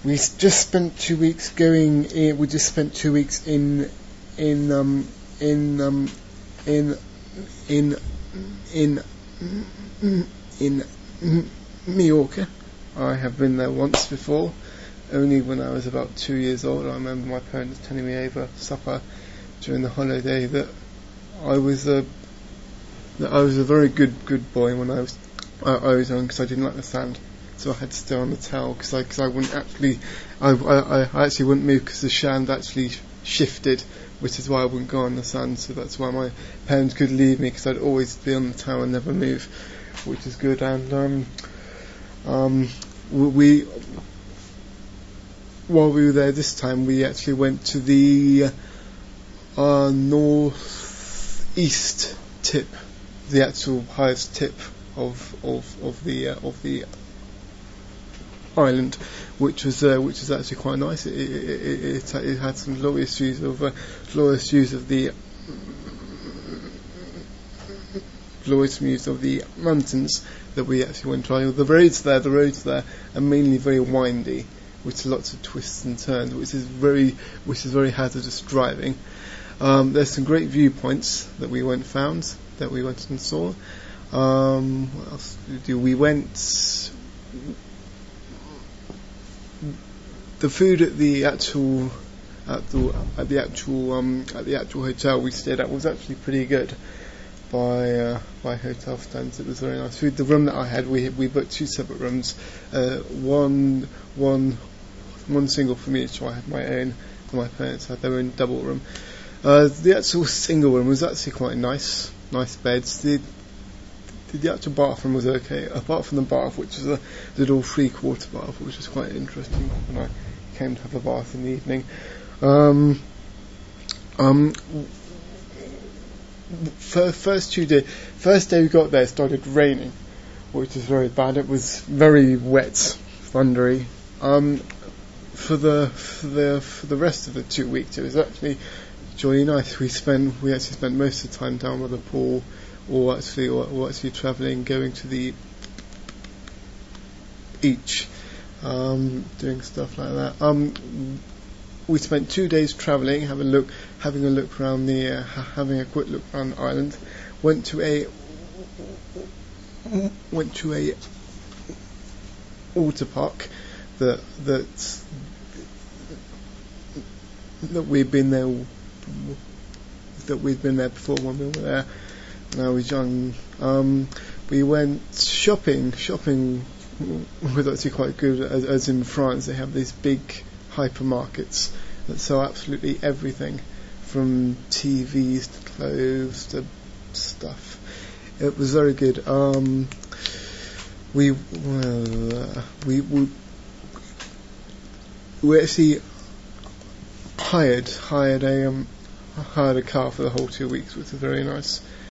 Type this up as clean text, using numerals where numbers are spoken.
just spent 2 weeks going. We just spent 2 weeks in in in in in Mallorca. I have been there once before, only when I was about 2 years old. I remember my parents telling me over supper during the holiday that I was a very good boy when I was young, because I didn't like the sand, so I had to stay on the towel because I wouldn't actually I actually wouldn't move because the sand actually shifted, which is why I wouldn't go on the sand. So that's why my parents could leave me, because I'd always be on the towel and never move, which is good. And we while we were there this time, we actually went to the northeast tip, the actual highest tip of the island, which was actually quite nice. It had some glorious views of the mountains that we actually went to. The roads there are mainly very windy, with lots of twists and turns, which is very hazardous driving. There's some great viewpoints that we went and saw. What else did we do? We went. The food at the actual hotel we stayed at was actually pretty good by hotel standards. It was very nice food. The room that I had, we booked 2 separate rooms, one single for me, so I had my own, and my parents had their own double room. The actual single room was actually quite nice beds. The actual bathroom was okay, apart from the bath, which is a little 3/4 bath, which was quite interesting when I came to have a bath in the evening. First day we got there, it started raining, which was very bad. It was very wet, thundery. For the rest of the 2 weeks, it was actually jolly nice. We actually spent most of the time down by the pool, or actually travelling, going to the beach, doing stuff like that. We spent 2 days travelling, having a quick look around the island. Went to a water park that we'd been there before when we were there when I was young. We went shopping. Shopping was actually quite good, as in France they have these big hypermarkets that sell absolutely everything, from TVs to clothes to stuff. It was very good. We actually hired a car for the whole 2 weeks, which was very nice.